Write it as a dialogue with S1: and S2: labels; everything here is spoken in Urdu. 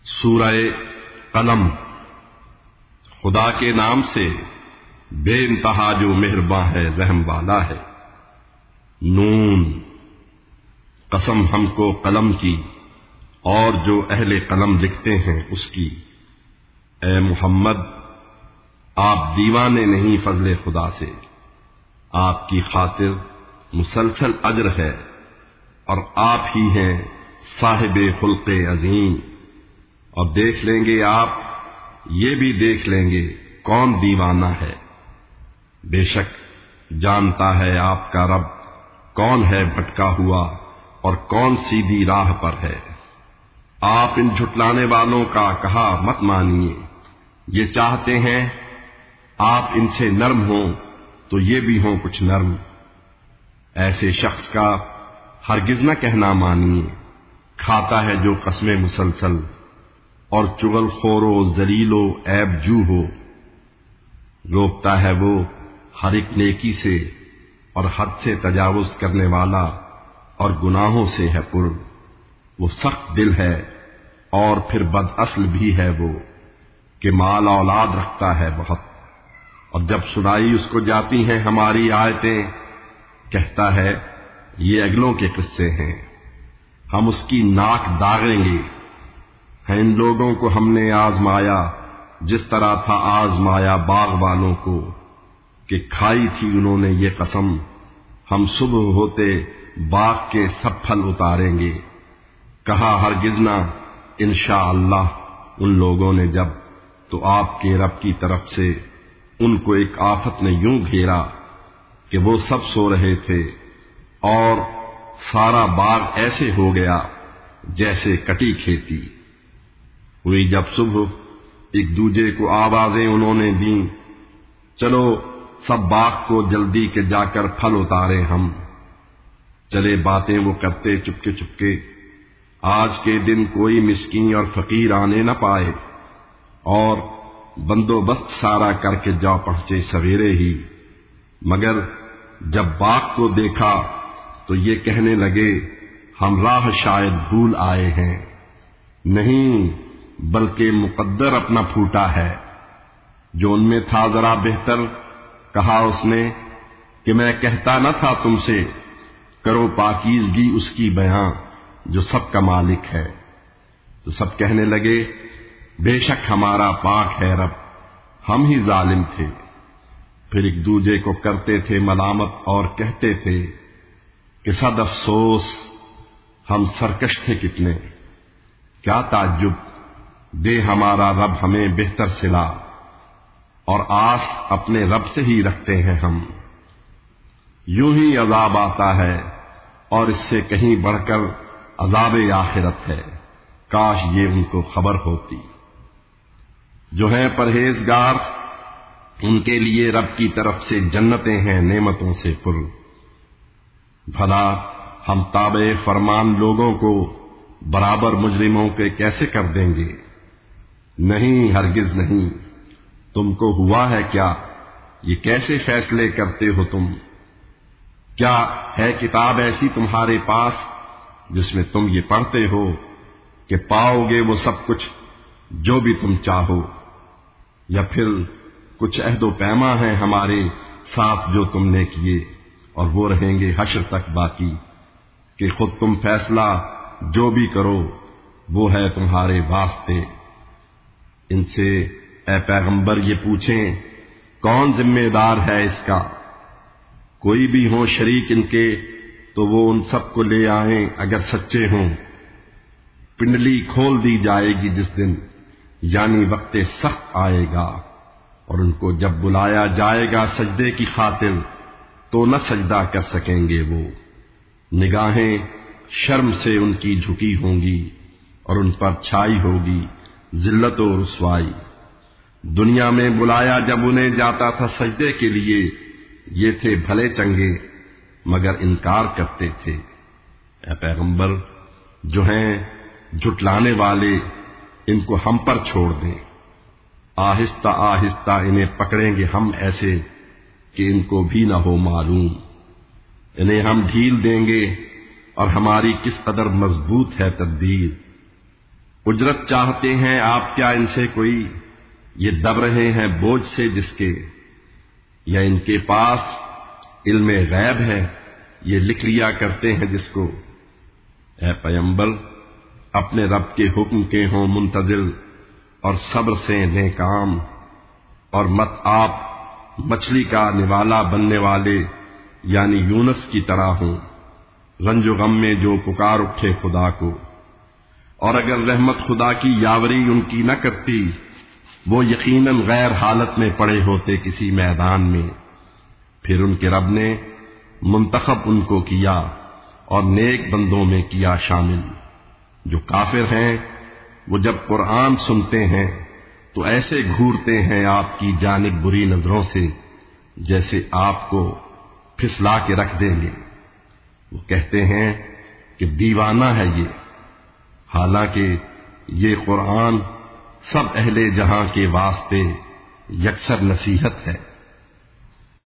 S1: سورہ قلم۔ خدا کے نام سے بے انتہا جو مہرباں ہے رحم والا ہے۔ نون، قسم ہم کو قلم کی اور جو اہل قلم لکھتے ہیں اس کی۔ اے محمد، آپ دیوانے نہیں فضل خدا سے، آپ کی خاطر مسلسل اجر ہے، اور آپ ہی ہیں صاحب خلق عظیم۔ اور دیکھ لیں گے آپ، یہ بھی دیکھ لیں گے کون دیوانہ ہے۔ بے شک جانتا ہے آپ کا رب کون ہے بھٹکا ہوا اور کون سیدھی راہ پر ہے۔ آپ ان جھٹلانے والوں کا کہا مت مانیے، یہ چاہتے ہیں آپ ان سے نرم ہوں تو یہ بھی ہوں کچھ نرم۔ ایسے شخص کا ہرگز نہ کہنا مانیے، کھاتا ہے جو قسمیں مسلسل اور چغل خور و ذلیل و عیب جو ہو۔ روکتا ہے وہ ہر ایک نیکی سے اور حد سے تجاوز کرنے والا اور گناہوں سے ہے پر۔ وہ سخت دل ہے اور پھر بد اصل بھی ہے وہ، کہ مال اولاد رکھتا ہے بہت، اور جب سنائی اس کو جاتی ہیں ہماری آیتیں کہتا ہے یہ اگلوں کے قصے ہیں، ہم اس کی ناک داغیں گے۔ ہے ان لوگوں کو ہم نے آزمایا جس طرح تھا آزمایا باغ والوں کو، کہ کھائی تھی انہوں نے یہ قسم ہم صبح ہوتے باغ کے سب پھل اتاریں گے۔ کہا ہرگز نہ انشاءاللہ ان لوگوں نے جب، تو آپ کے رب کی طرف سے ان کو ایک آفت نے یوں گھیرا کہ وہ سب سو رہے تھے، اور سارا باغ ایسے ہو گیا جیسے کٹی کھیتی ہوئی۔ جب صبح ایک دوجے کو آوازیں انہوں نے دیں، چلو سب باغ کو جلدی کے جا کر پھل اتارے ہم۔ چلے باتیں وہ کرتے چپکے چپکے، آج کے دن کوئی مسکین اور فقیر آنے نہ پائے، اور بندوبست سارا کر کے جا پہنچے سویرے ہی۔ مگر جب باغ کو دیکھا تو یہ کہنے لگے ہم راہ شاید بھول آئے ہیں، نہیں بلکہ مقدر اپنا پھوٹا ہے۔ جو ان میں تھا ذرا بہتر، کہا اس نے کہ میں کہتا نہ تھا تم سے کرو پاکیزگی اس کی بیاں جو سب کا مالک ہے۔ تو سب کہنے لگے بے شک ہمارا پاک ہے رب، ہم ہی ظالم تھے۔ پھر ایک دوجے کو کرتے تھے ملامت اور کہتے تھے کہ صد افسوس ہم سرکش تھے کتنے۔ کیا تعجب، دے ہمارا رب ہمیں بہتر صلا، اور آس اپنے رب سے ہی رکھتے ہیں ہم۔ یوں ہی عذاب آتا ہے اور اس سے کہیں بڑھ کر عذاب آخرت ہے، کاش یہ ان کو خبر ہوتی۔ جو ہیں پرہیزگار ان کے لیے رب کی طرف سے جنتیں ہیں نعمتوں سے پر۔ بھلا ہم تابع فرمان لوگوں کو برابر مجرموں کے کیسے کر دیں گے؟ نہیں ہرگز نہیں۔ تم کو ہوا ہے کیا؟ یہ کیسے فیصلے کرتے ہو تم؟ کیا ہے کتاب ایسی تمہارے پاس جس میں تم یہ پڑھتے ہو کہ پاؤ گے وہ سب کچھ جو بھی تم چاہو؟ یا پھر کچھ عہد و پیما ہیں ہمارے ساتھ جو تم نے کیے، اور وہ رہیں گے حشر تک باقی، کہ خود تم فیصلہ جو بھی کرو وہ ہے تمہارے واسطے۔ ان سے اے پیغمبر یہ پوچھیں کون ذمہ دار ہے اس کا؟ کوئی بھی ہو شریک ان کے تو وہ ان سب کو لے آئیں اگر سچے ہوں۔ پنڈلی کھول دی جائے گی جس دن، یعنی وقت سخت آئے گا، اور ان کو جب بلایا جائے گا سجدے کی خاطر تو نہ سجدہ کر سکیں گے وہ۔ نگاہیں شرم سے ان کی جھکی ہوں گی اور ان پر چھائی ہوگی ذلت و رسوائی۔ دنیا میں بلایا جب انہیں جاتا تھا سجدے کے لیے، یہ تھے بھلے چنگے مگر انکار کرتے تھے۔ اے پیغمبر، جو ہیں جھٹلانے والے ان کو ہم پر چھوڑ دیں، آہستہ آہستہ انہیں پکڑیں گے ہم ایسے کہ ان کو بھی نہ ہو معلوم۔ انہیں ہم ڈھیل دیں گے اور ہماری کس قدر مضبوط ہے تدبیر۔ اجرت چاہتے ہیں آپ کیا ان سے کوئی، یہ دب رہے ہیں بوجھ سے جس کے، یا ان کے پاس علم غیب ہے یہ لکھ لیا کرتے ہیں جس کو۔ اے پیغمبر اپنے رب کے حکم کے ہوں منتظر اور صبر سے لیں کام، اور مت آپ مچھلی کا نوالا بننے والے یعنی یونس کی طرح ہوں، رنج و غم میں جو پکار اٹھے خدا کو۔ اور اگر رحمت خدا کی یاوری ان کی نہ کرتی، وہ یقیناً غیر حالت میں پڑے ہوتے کسی میدان میں۔ پھر ان کے رب نے منتخب ان کو کیا اور نیک بندوں میں کیا شامل۔ جو کافر ہیں وہ جب قرآن سنتے ہیں تو ایسے گھورتے ہیں آپ کی جانب بری نظروں سے جیسے آپ کو پھسلا کے رکھ دیں گے۔ وہ کہتے ہیں کہ دیوانہ ہے یہ، حالانکہ یہ قرآن سب اہل جہاں کے واسطے یکسر نصیحت ہے۔